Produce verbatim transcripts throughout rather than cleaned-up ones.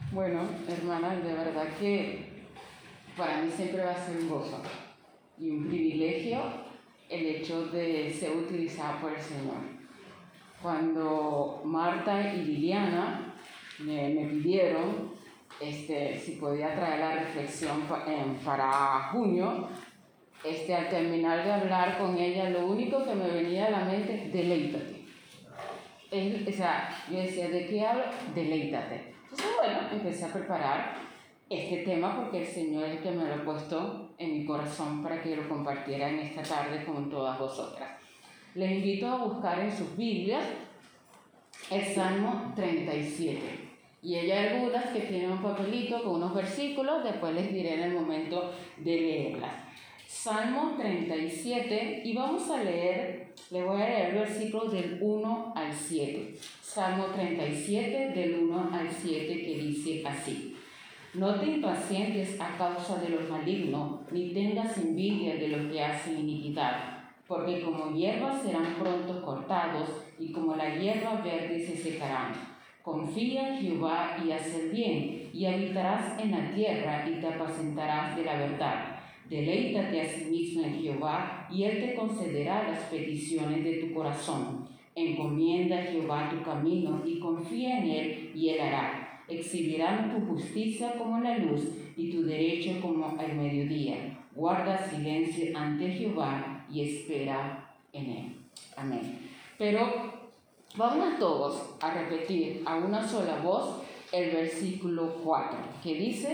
Bueno, hermanas, de verdad que para mí siempre va a ser un gozo y un privilegio el hecho de ser utilizada por el Señor. Cuando Marta y Liliana me, me pidieron este, si podía traer la reflexión pa, eh, para junio, este, al terminar de hablar con ella, lo único que me venía a la mente es deleítate. Es, o sea, yo decía, ¿de qué hablo? Deleítate. Entonces, bueno, empecé a preparar este tema porque el Señor es el que me lo ha puesto en mi corazón para que lo compartiera en esta tarde con todas vosotras. Les invito a buscar en sus Biblias el Salmo treinta y siete. Y hay algunas que tienen un papelito con unos versículos, después les diré en el momento de leerlas. Salmo treinta y siete, y vamos a leer, le voy a leer versículos del uno al siete. Salmo treinta y siete, del uno al siete, que dice así: No te impacientes a causa de los malignos, ni tengas envidia de los que hacen iniquidad, porque como hierba serán pronto cortados, y como la hierba verde se secarán. Confía en Jehová y haz el bien, y habitarás en la tierra y te apacentarás de la verdad. Deleítate a sí mismo en Jehová, y Él te concederá las peticiones de tu corazón. Encomienda a Jehová tu camino, y confía en Él, y Él hará. Exhibirán tu justicia como la luz, y tu derecho como el mediodía. Guarda silencio ante Jehová, y espera en Él. Amén. Pero vamos todos a repetir a una sola voz el versículo cuatro, que dice: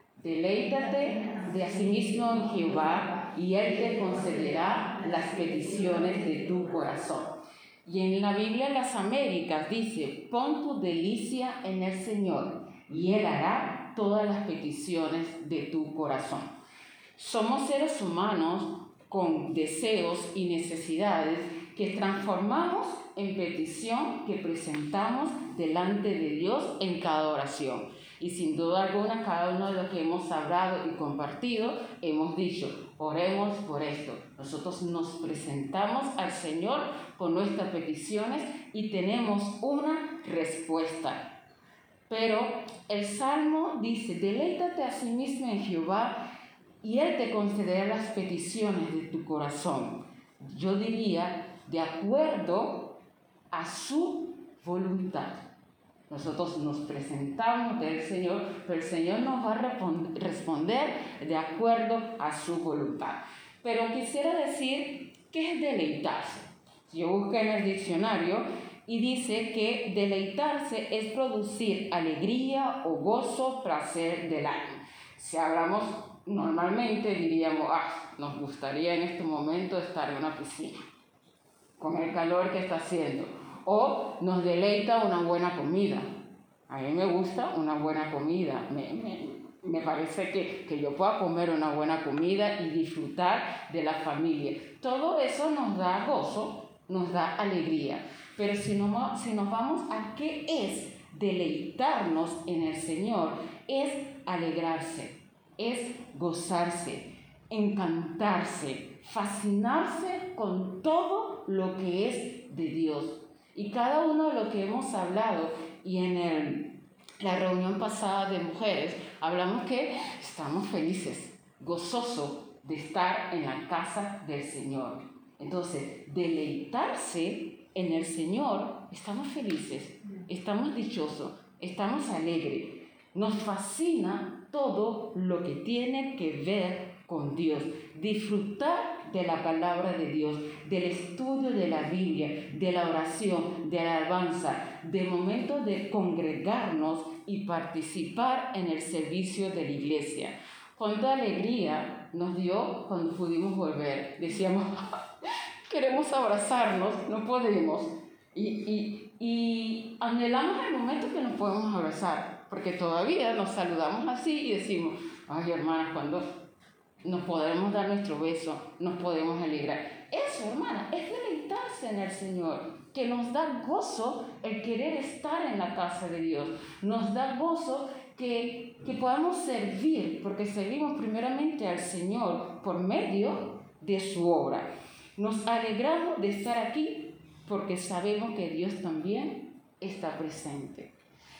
Deleítate de asimismo en Jehová, y Él te concederá las peticiones de tu corazón. Y en la Biblia de las Américas dice: Pon tu delicia en el Señor, y Él hará todas las peticiones de tu corazón. Somos seres humanos con deseos y necesidades que transformamos en petición que presentamos delante de Dios en cada oración. Y sin duda alguna, cada uno de los que hemos hablado y compartido, hemos dicho: oremos por esto. Nosotros nos presentamos al Señor con nuestras peticiones y tenemos una respuesta. Pero el Salmo dice: deleítate a sí mismo en Jehová, y Él te concederá las peticiones de tu corazón. Yo diría, de acuerdo a su voluntad. Nosotros nos presentamos del Señor, pero el Señor nos va a responder de acuerdo a su voluntad. Pero quisiera decir, ¿qué es deleitarse? Yo busqué en el diccionario y dice que deleitarse es producir alegría o gozo, placer del alma. Si hablamos normalmente, diríamos: ah, nos gustaría en este momento estar en una piscina con el calor que está haciendo. O nos deleita una buena comida. A mí me gusta una buena comida. Me, me, me parece que, que yo pueda comer una buena comida y disfrutar de la familia. Todo eso nos da gozo, nos da alegría. Pero si, no, si nos vamos a qué es deleitarnos en el Señor, es alegrarse, es gozarse, encantarse, fascinarse con todo lo que es de Dios. Y cada uno de lo que hemos hablado, y en el, la reunión pasada de mujeres, hablamos que estamos felices, gozosos de estar en la casa del Señor. Entonces, deleitarse en el Señor, estamos felices, estamos dichosos, estamos alegres. Nos fascina todo lo que tiene que ver con Dios. Disfrutar de la palabra de Dios, del estudio de la Biblia, de la oración, de la alabanza, del momento de congregarnos y participar en el servicio de la iglesia. Cuánta alegría nos dio cuando pudimos volver. Decíamos: queremos abrazarnos, no podemos. Y, y, y anhelamos el momento que nos podemos abrazar, porque todavía nos saludamos así y decimos: ay, hermanas, cuando nos podemos dar nuestro beso, nos podemos alegrar. Eso, hermana, es deleitarse en el Señor, que nos da gozo el querer estar en la casa de Dios. Nos da gozo que, que podamos servir, porque servimos primeramente al Señor por medio de su obra. Nos alegramos de estar aquí porque sabemos que Dios también está presente.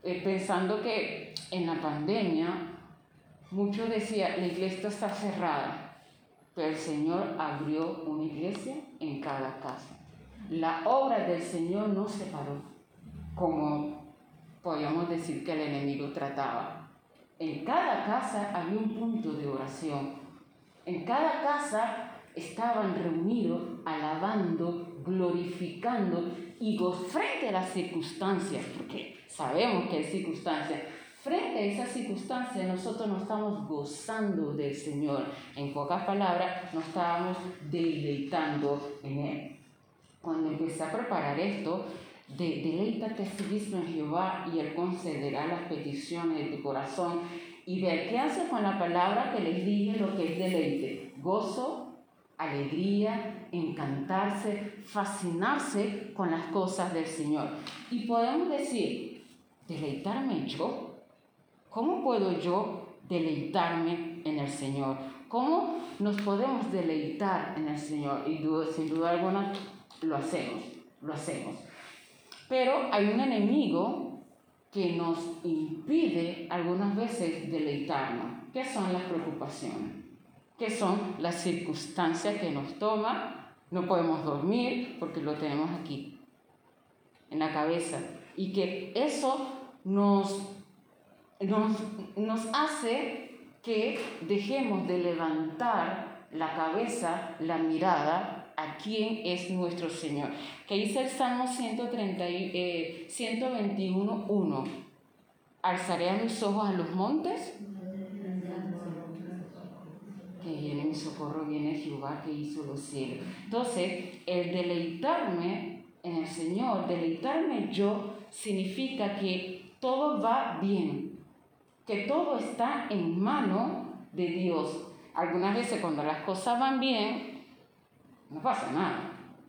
eh, pensando que en la pandemia muchos decían, la iglesia está cerrada, pero el Señor abrió una iglesia en cada casa. La obra del Señor no se paró, como podríamos decir que el enemigo trataba. En cada casa había un punto de oración. En cada casa estaban reunidos, alabando, glorificando y frente a las circunstancias, porque sabemos que hay circunstancias. Frente a esas circunstancias nosotros nos estamos gozando del Señor. En pocas palabras, nos estábamos deleitando en Él. Cuando empecé a preparar esto, de, deleítate a sí mismo en Jehová y Él concederá las peticiones de tu corazón. Y ver qué hace con la palabra que les dije, lo que es deleite, gozo, alegría, encantarse, fascinarse con las cosas del Señor. Y podemos decir, deleitarme yo. ¿Cómo puedo yo deleitarme en el Señor? ¿Cómo nos podemos deleitar en el Señor? Y sin duda alguna lo hacemos, lo hacemos. Pero hay un enemigo que nos impide algunas veces deleitarnos. ¿Qué son las preocupaciones? ¿Qué son las circunstancias que nos toman? No podemos dormir porque lo tenemos aquí, en la cabeza. Y que eso nos, nos, nos hace que dejemos de levantar la cabeza, la mirada, a quién es nuestro Señor. Que dice el Salmo ciento veintiuno, uno. Alzaré a mis ojos a los montes, que viene mi socorro, viene Jehová que hizo los cielos. Entonces, el deleitarme en el Señor, deleitarme yo, significa que todo va bien, que todo está en mano de Dios. Algunas veces cuando las cosas van bien, no pasa nada.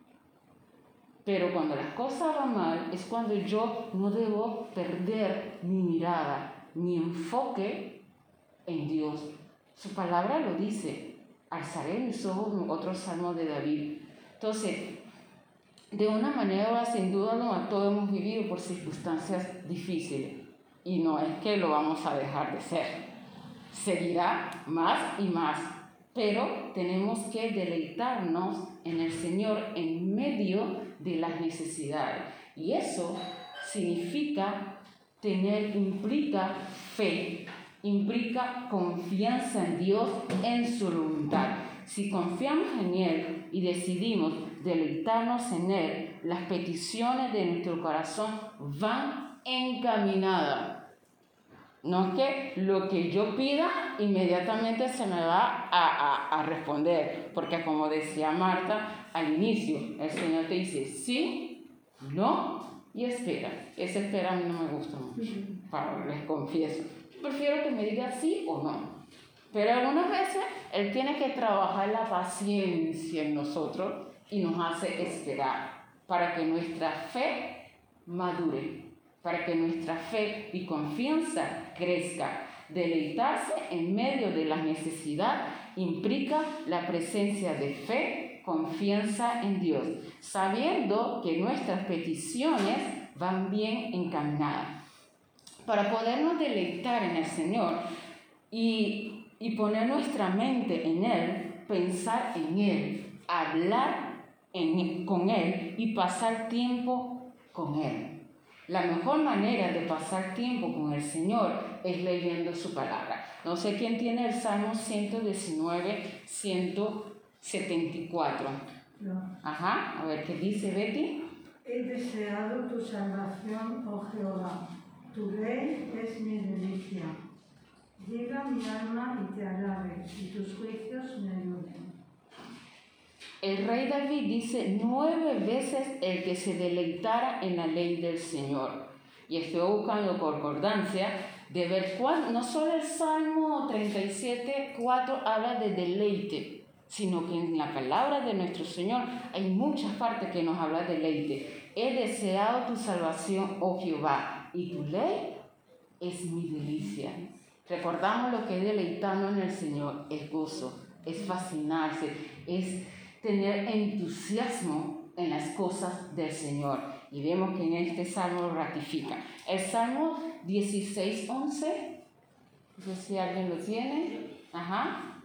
Pero cuando las cosas van mal, es cuando yo no debo perder mi mirada, mi enfoque en Dios. Su palabra lo dice, alzaré mis ojos, otro salmo de David. Entonces, de una manera, sin duda, no, todos hemos vivido por circunstancias difíciles. Y no es que lo vamos a dejar de ser. Seguirá más y más. Pero tenemos que deleitarnos en el Señor en medio de las necesidades. Y eso significa tener, implica fe, implica confianza en Dios, en su voluntad. Si confiamos en Él y decidimos deleitarnos en Él, las peticiones de nuestro corazón van encaminadas. No es que lo que yo pida inmediatamente se me va a, a, a responder, porque como decía Marta al inicio, el Señor te dice sí, no y espera. Esa espera a mí no me gusta mucho, para, les confieso. Yo prefiero que me diga sí o no. Pero algunas veces Él tiene que trabajar la paciencia en nosotros y nos hace esperar para que nuestra fe madure, para que nuestra fe y confianza crezca. Deleitarse en medio de la necesidad implica la presencia de fe, confianza en Dios, sabiendo que nuestras peticiones van bien encaminadas. Para podernos deleitar en el Señor y, y poner nuestra mente en Él, pensar en Él, hablar en, con Él y pasar tiempo con Él. La mejor manera de pasar tiempo con el Señor es leyendo su palabra. No sé quién tiene el Salmo ciento diecinueve, ciento setenta y cuatro. No. Ajá, a ver qué dice Betty. He deseado tu salvación, oh Jehová. Tu ley es mi delicia. Llega mi alma y te alabe, y tus juicios me ayuden. El rey David dice nueve veces el que se deleitara en la ley del Señor. Y estoy buscando concordancia de ver cuál, no solo el Salmo treinta y siete, cuatro habla de deleite, sino que en la palabra de nuestro Señor hay muchas partes que nos habla de deleite. He deseado tu salvación, oh Jehová, y tu ley es mi delicia. Recordamos lo que es deleitarnos en el Señor, es gozo, es fascinarse, es tener entusiasmo en las cosas del Señor. Y vemos que en este salmo lo ratifica. El salmo dieciséis once, no sé si alguien lo tiene. Ajá.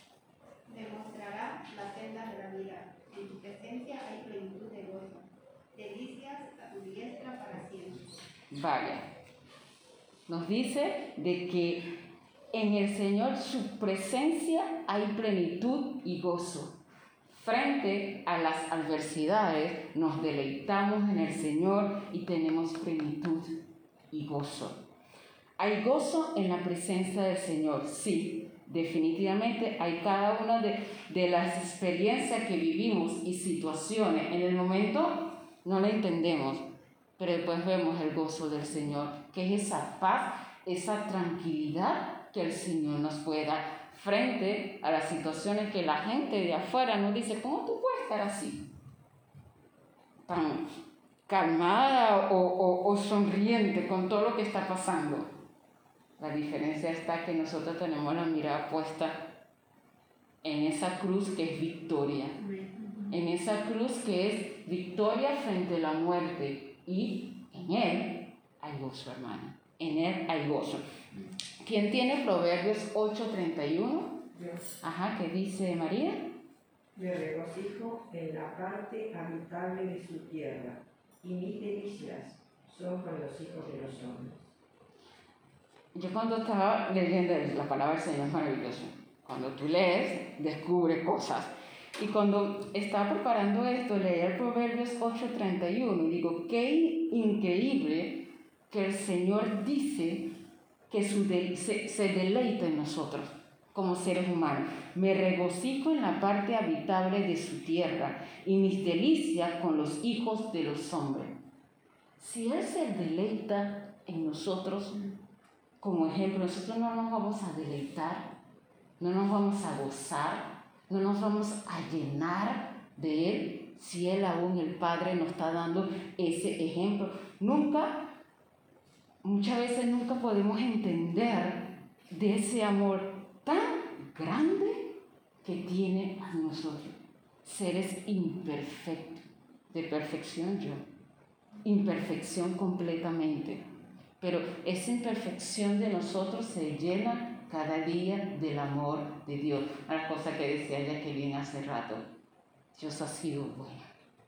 Demostrará la senda de la vida. En tu presencia hay plenitud de gozo. Delicias a tu diestra para siempre. Vaya. Nos dice de que en el Señor su presencia hay plenitud y gozo. Frente a las adversidades nos deleitamos en el Señor y tenemos plenitud y gozo. ¿Hay gozo en la presencia del Señor? Sí, definitivamente hay cada una de, de las experiencias que vivimos y situaciones. En el momento no la entendemos, pero después vemos el gozo del Señor, que es esa paz, esa tranquilidad que el Señor nos puede dar frente a las situaciones que la gente de afuera nos dice, ¿cómo tú puedes estar así? Tan calmada o, o, o sonriente con todo lo que está pasando. La diferencia está que nosotros tenemos la mirada puesta en esa cruz que es victoria. En esa cruz que es victoria frente a la muerte. Y en Él hay gozo, hermano. En Él hay gozo. ¿Quién tiene Proverbios ocho treinta y uno? Dios. Ajá, ¿qué dice María? Me regocijo en la parte habitable de su tierra, y mis delicias son con los hijos de los hombres. Yo cuando estaba leyendo la palabra del Señor es maravilloso. Cuando tú lees, descubres cosas. Y cuando estaba preparando esto, leí el Proverbios ocho treinta y uno y digo, qué increíble que el Señor dice que su de, se, se deleita en nosotros como seres humanos. Me regocijo en la parte habitable de su tierra y mis delicias con los hijos de los hombres. Si Él se deleita en nosotros, como ejemplo, nosotros no nos vamos a deleitar, no nos vamos a gozar, no nos vamos a llenar de Él si Él aún, el Padre, nos está dando ese ejemplo. Nunca Muchas veces nunca podemos entender de ese amor tan grande que tiene a nosotros. Seres imperfectos, de perfección yo, imperfección completamente. Pero esa imperfección de nosotros se llena cada día del amor de Dios. Una cosa que decía Jacqueline hace rato, Dios ha sido bueno.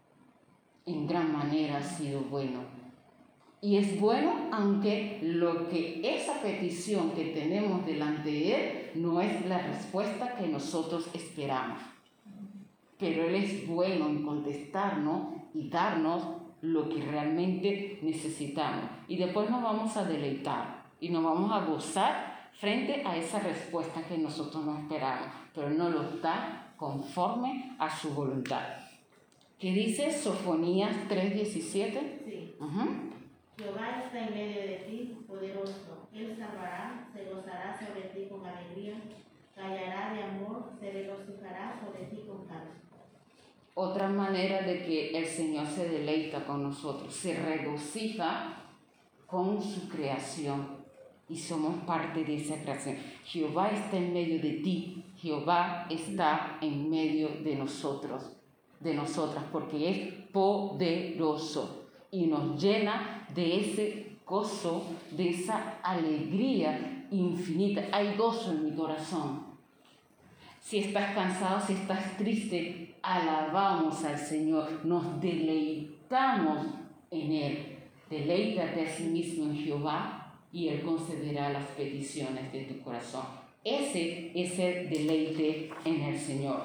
En gran manera ha sido bueno. Y es bueno aunque lo que esa petición que tenemos delante de Él no es la respuesta que nosotros esperamos. Pero Él es bueno en contestarnos y darnos lo que realmente necesitamos. Y después nos vamos a deleitar y nos vamos a gozar frente a esa respuesta que nosotros no esperamos. Pero no lo da conforme a su voluntad. ¿Qué dice Sofonías tres diecisiete? Sí. Uh-huh. Jehová está en medio de ti, poderoso. Él salvará, se gozará sobre ti con alegría, callará de amor, se regocijará sobre ti con canto. Otra manera de que el Señor se deleita con nosotros, se regocija con su creación y somos parte de esa creación. Jehová está en medio de ti, Jehová está en medio de nosotros, de nosotras, porque es poderoso y nos llena de ese gozo, de esa alegría infinita. Hay gozo en mi corazón. Si estás cansado, si estás triste, alabamos al Señor, nos deleitamos en Él. Deleítate a sí mismo en Jehová y Él concederá las peticiones de tu corazón. Ese es el deleite en el Señor.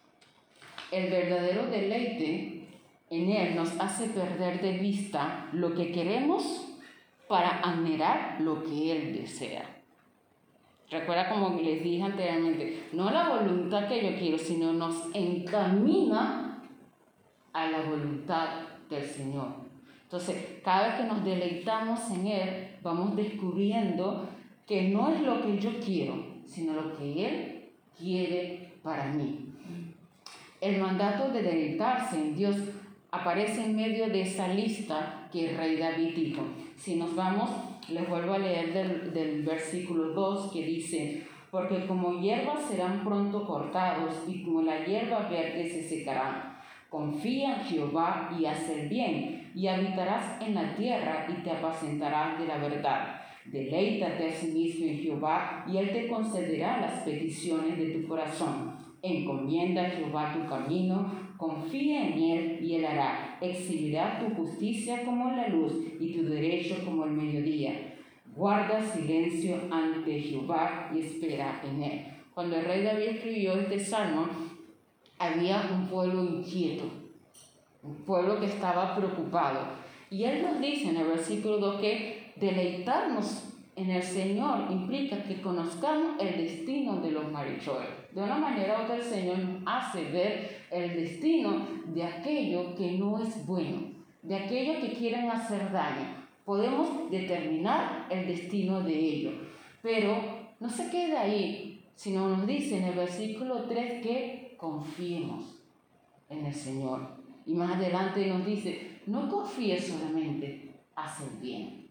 El verdadero deleite en Él nos hace perder de vista lo que queremos para anhelar lo que Él desea. Recuerda, como les dije anteriormente, no la voluntad que yo quiero, sino nos encamina a la voluntad del Señor. Entonces, cada vez que nos deleitamos en Él, vamos descubriendo que no es lo que yo quiero, sino lo que Él quiere para mí. El mandato de deleitarse en Dios aparece en medio de esa lista que el rey David dijo. Si nos vamos, les vuelvo a leer del, del versículo dos que dice, porque como hierbas serán pronto cortados y como la hierba verde se secarán. Confía en Jehová y haz el bien, y habitarás en la tierra y te apacentarás de la verdad. Deleítate a sí mismo en Jehová y Él te concederá las peticiones de tu corazón. Encomienda a Jehová tu camino, confía en Él y Él hará. Exhibirá tu justicia como la luz y tu derecho como el mediodía. Guarda silencio ante Jehová y espera en Él. Cuando el rey David escribió este salmo, había un pueblo inquieto, un pueblo que estaba preocupado. Y Él nos dice en el versículo dos que deleitarnos en el Señor implica que conozcamos el destino de los malhechores. De una manera u otra el Señor nos hace ver el destino de aquello que no es bueno, de aquellos que quieren hacer daño. Podemos determinar el destino de ellos, pero no se queda ahí, sino nos dice en el versículo tres que confiemos en el Señor. Y más adelante nos dice, no confíes solamente, haz el bien.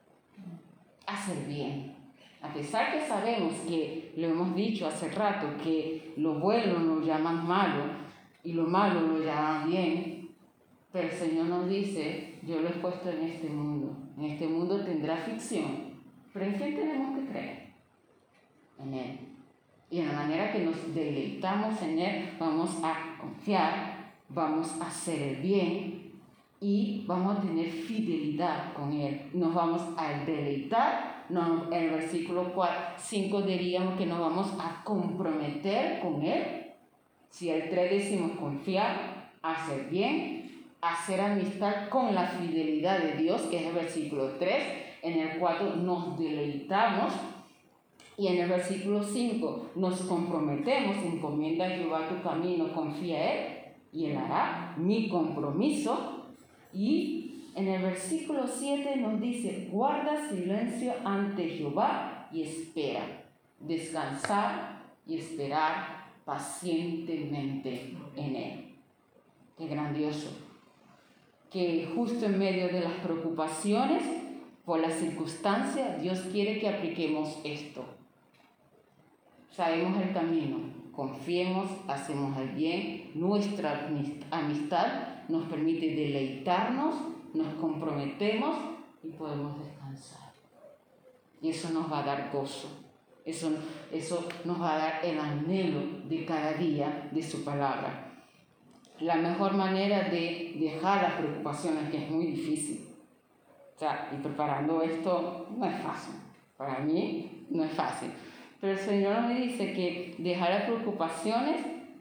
Haz el bien. A pesar que sabemos que, lo hemos dicho hace rato, que lo bueno lo llaman malo y lo malo lo llaman bien, pero el Señor nos dice, yo lo he puesto en este mundo. En este mundo tendrá aflicción, pero ¿en qué tenemos que creer? En Él. Y en la manera que nos deleitamos en Él, vamos a confiar, vamos a hacer el bien y vamos a tener fidelidad con Él. Nos vamos a deleitar. No, en el versículo cinco diríamos que nos vamos a comprometer con Él. Si el tres decimos confiar, hacer bien, hacer amistad con la fidelidad de Dios, que es el versículo tres. En el cuatro nos deleitamos. Y en el versículo cinco nos comprometemos, encomienda a Jehová tu camino, confía en Él y Él hará. Mi compromiso. Y en el versículo siete nos dice, guarda silencio ante Jehová y espera. Descansar y esperar pacientemente en Él. Qué grandioso. Que justo en medio de las preocupaciones, por las circunstancias, Dios quiere que apliquemos esto. Sabemos el camino, confiemos, hacemos el bien, nuestra amistad nos permite deleitarnos, nos comprometemos y podemos descansar. Y eso nos va a dar gozo, eso, eso nos va a dar el anhelo de cada día de su palabra. La mejor manera de dejar las preocupaciones, que es muy difícil, o sea, y preparando esto no es fácil, para mí no es fácil. Pero el Señor me dice que dejar las preocupaciones,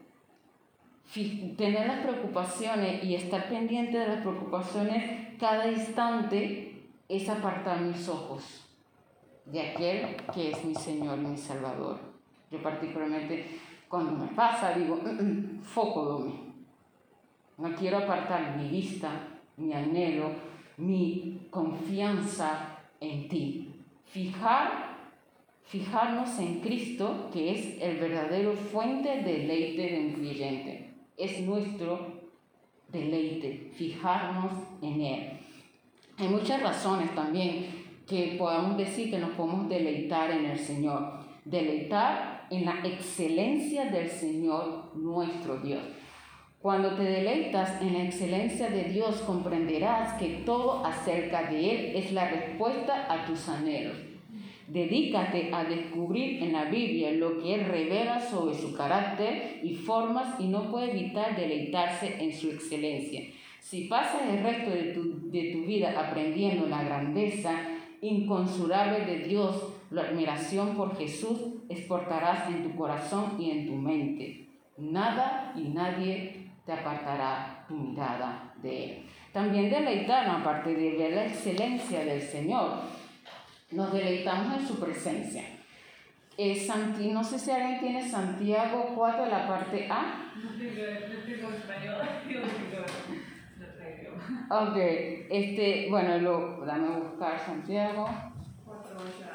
tener las preocupaciones y estar pendiente de las preocupaciones cada instante es apartar mis ojos de aquel que es mi Señor y mi Salvador. Yo particularmente cuando me pasa digo, mm, mm, foco Domi. No quiero apartar mi vista, mi anhelo, mi confianza en ti. Fijar Fijarnos en Cristo, que es el verdadero fuente de deleite de un creyente. Es nuestro deleite, fijarnos en Él. Hay muchas razones también que podamos decir que nos podemos deleitar en el Señor. Deleitar en la excelencia del Señor nuestro Dios. Cuando te deleitas en la excelencia de Dios, comprenderás que todo acerca de Él es la respuesta a tus anhelos. Dedícate a descubrir en la Biblia lo que Él revela sobre su carácter y formas y no puede evitar deleitarse en su excelencia. Si pasas el resto de tu, de tu vida aprendiendo la grandeza inconmensurable de Dios, la admiración por Jesús exportarás en tu corazón y en tu mente. Nada y nadie te apartará tu mirada de Él. También deleitarnos, aparte de ver la excelencia del Señor, nos deleitamos en su presencia. Eh, Santi, no sé si alguien tiene Santiago cuatro, la parte A. No tengo español, yo tengo español. Ok, este, bueno, lo, dame a buscar Santiago. cuatro ocho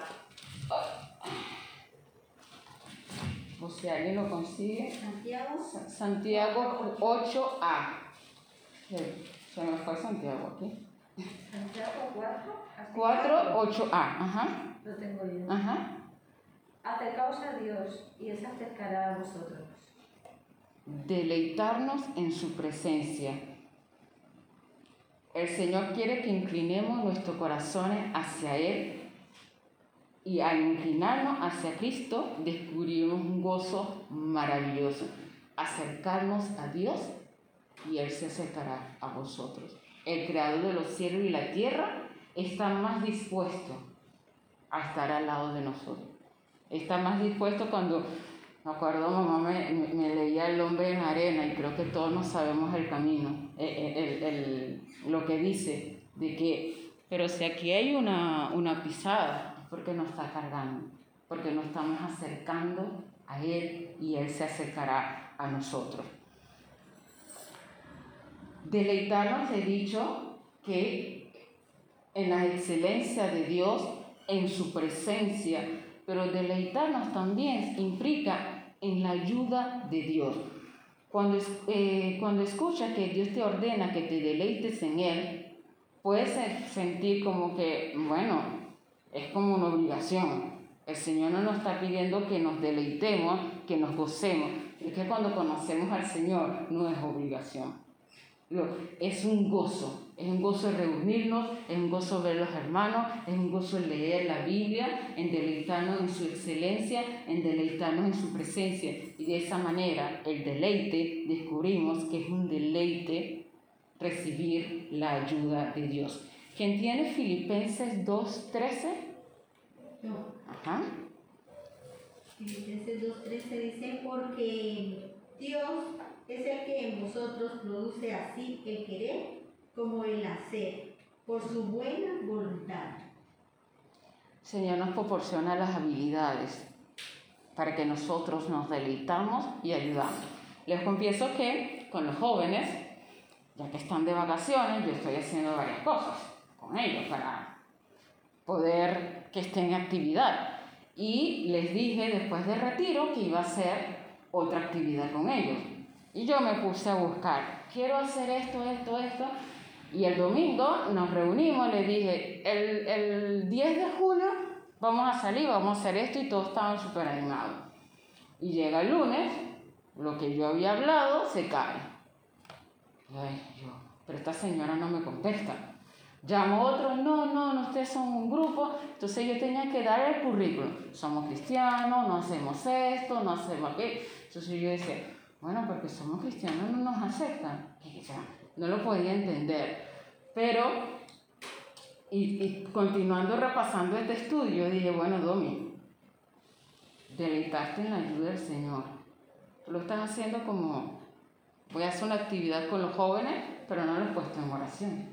A. O si alguien lo consigue. Santiago. Santiago ocho A. Se me fue Santiago aquí. Santiago cuatro. cuatro, ocho A, ajá. Lo tengo yo. Ajá. Acercaos a Dios y Él se acercará a vosotros. Deleitarnos en su presencia. El Señor quiere que inclinemos nuestros corazones hacia Él y al inclinarnos hacia Cristo descubrimos un gozo maravilloso. Acercarnos a Dios y Él se acercará a vosotros. El Creador de los cielos y la tierra está más dispuesto a estar al lado de nosotros. Está más dispuesto cuando, me acuerdo, mamá me, me, me leía El hombre en la arena y creo que todos no sabemos el camino, el, el, el, lo que dice, de que, pero si aquí hay una, una pisada, es porque nos está cargando, porque nos estamos acercando a Él y Él se acercará a nosotros. Deleitarnos, he dicho que en la excelencia de Dios, en su presencia, pero deleitarnos también implica en la ayuda de Dios. Cuando, eh, cuando escuchas que Dios te ordena que te deleites en Él, puedes sentir como que, bueno, es como una obligación. El Señor no nos está pidiendo que nos deleitemos, que nos gocemos. Es que cuando conocemos al Señor no es obligación. Es un gozo, es un gozo reunirnos, es un gozo ver los hermanos, es un gozo leer la Biblia, en deleitarnos en su excelencia, en deleitarnos en su presencia. Y de esa manera, el deleite, descubrimos que es un deleite recibir la ayuda de Dios. ¿Quién tiene Filipenses dos trece? No. Ajá. Filipenses dos trece dice, porque Dios es el que en vosotros produce así el querer como el hacer, por su buena voluntad. Señor nos proporciona las habilidades para que nosotros nos deleitamos y ayudamos. Les confieso que con los jóvenes, ya que están de vacaciones, yo estoy haciendo varias cosas con ellos para poder que estén en actividad. Y les dije después del retiro que iba a hacer otra actividad con ellos. Y yo me puse a buscar, quiero hacer esto, esto, esto. Y el domingo nos reunimos, les dije, el, el diez de julio vamos a salir, vamos a hacer esto, y todos estaban súper animados. Y llega el lunes, lo que yo había hablado se cae. Ay, yo, pero esta señora no me contesta. Llamo a otro, no, no, no, ustedes son un grupo. Entonces yo tenía que dar el currículum. Somos cristianos, no hacemos esto, no hacemos aquello. Entonces yo decía, bueno, porque somos cristianos no nos aceptan. Y ya, no lo podía entender. Pero, y, y continuando repasando este estudio, dije, bueno, Domi, deleitarte en la ayuda del Señor. Tú lo estás haciendo como, voy a hacer una actividad con los jóvenes, pero no lo he puesto en oración.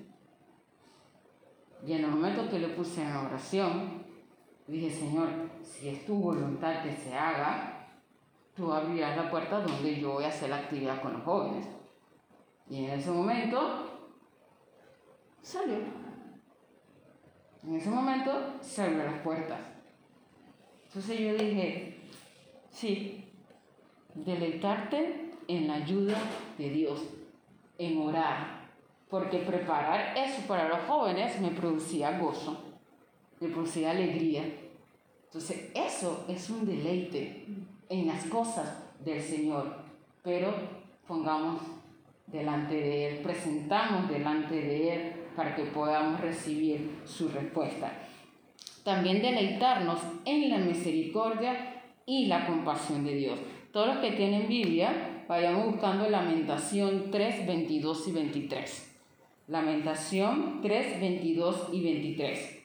Y en el momento que lo puse en oración, dije, Señor, si es tu voluntad que se haga, tú abrirás la puerta donde yo voy a hacer la actividad con los jóvenes. Y en ese momento, salió. En ese momento, se abrió las puertas. Entonces yo dije, sí, deleitarte en la ayuda de Dios, en orar. Porque preparar eso para los jóvenes me producía gozo, me producía alegría. Entonces, eso es un deleite en las cosas del Señor. Pero pongamos delante de Él, presentamos delante de Él para que podamos recibir su respuesta. También deleitarnos en la misericordia y la compasión de Dios. Todos los que tienen Biblia, vayamos buscando Lamentación tres, veintidós y veintitrés. Lamentación tres, veintidós y veintitrés.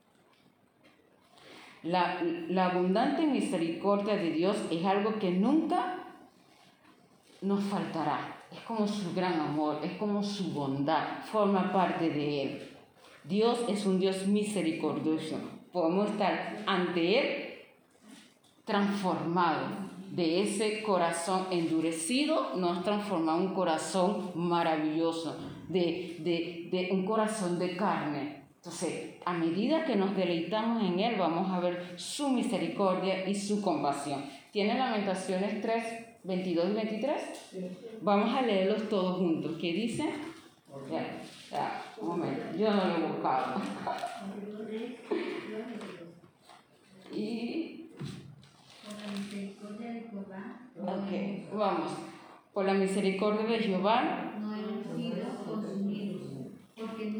La, la abundante misericordia de Dios es algo que nunca nos faltará. Es como su gran amor, es como su bondad, forma parte de Él. Dios es un Dios misericordioso. Podemos estar ante Él transformado. De ese corazón endurecido nos transforma en un corazón maravilloso, de, de, de un corazón de carne. Entonces, a medida que nos deleitamos en Él, vamos a ver su misericordia y su compasión. ¿Tienen Lamentaciones tres, veintidós y veintitrés? Vamos a leerlos todos juntos. ¿Qué dice? Ya, ya, un momento, yo no lo he buscado. Y... Por la misericordia de Jehová. Ok, vamos. Por la misericordia de Jehová. No hemos sido consumidos, porque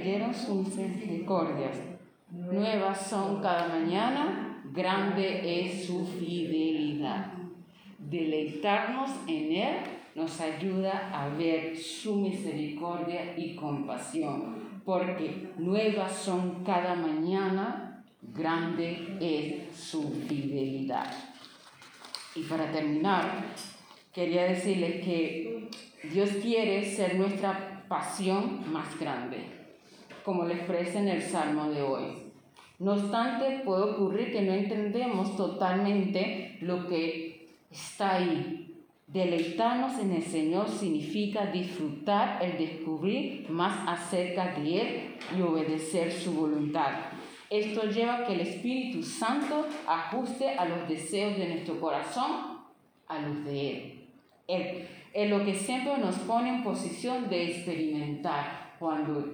creyeron sus misericordias. Nuevas son cada mañana, grande es su fidelidad. Deleitarnos en Él nos ayuda a ver su misericordia y compasión, porque nuevas son cada mañana, grande es su fidelidad. Y para terminar, quería decirles que Dios quiere ser nuestra pasión más grande, como lo expresa en el Salmo de hoy. No obstante, puede ocurrir que no entendemos totalmente lo que está ahí. Deleitarnos en el Señor significa disfrutar el descubrir más acerca de Él y obedecer su voluntad. Esto lleva a que el Espíritu Santo ajuste a los deseos de nuestro corazón a los de Él. Él es lo que siempre nos pone en posición de experimentar. Cuando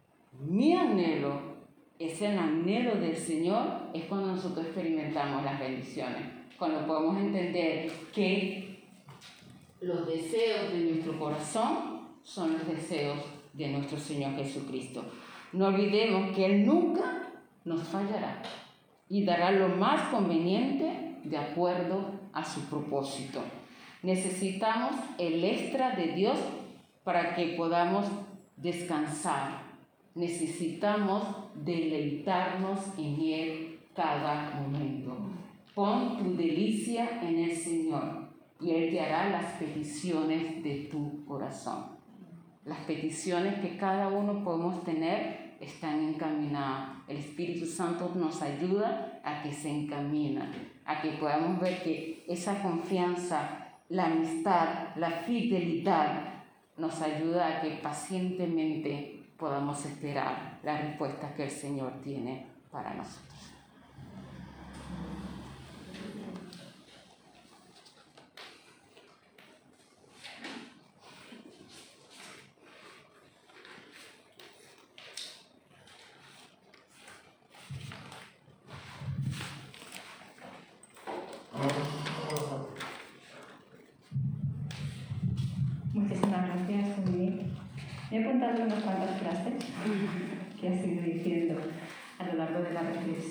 mi anhelo es el anhelo del Señor, es cuando nosotros experimentamos las bendiciones. Cuando podemos entender que los deseos de nuestro corazón son los deseos de nuestro Señor Jesucristo. No olvidemos que Él nunca nos fallará y dará lo más conveniente de acuerdo a su propósito. Necesitamos el extra de Dios para que podamos descansar. Necesitamos deleitarnos en Él cada momento. Pon tu delicia en el Señor y Él te hará las peticiones de tu corazón. Las peticiones que cada uno podemos tener están encaminadas. El Espíritu Santo nos ayuda a que se encamina, a que podamos ver que esa confianza, la amistad, la fidelidad nos ayuda a que pacientemente podamos esperar la respuesta que el Señor tiene para nosotros. Muchísimas gracias, muy bien. Me he apuntado unas cuantas frases que has ido diciendo a lo largo de la reflexión.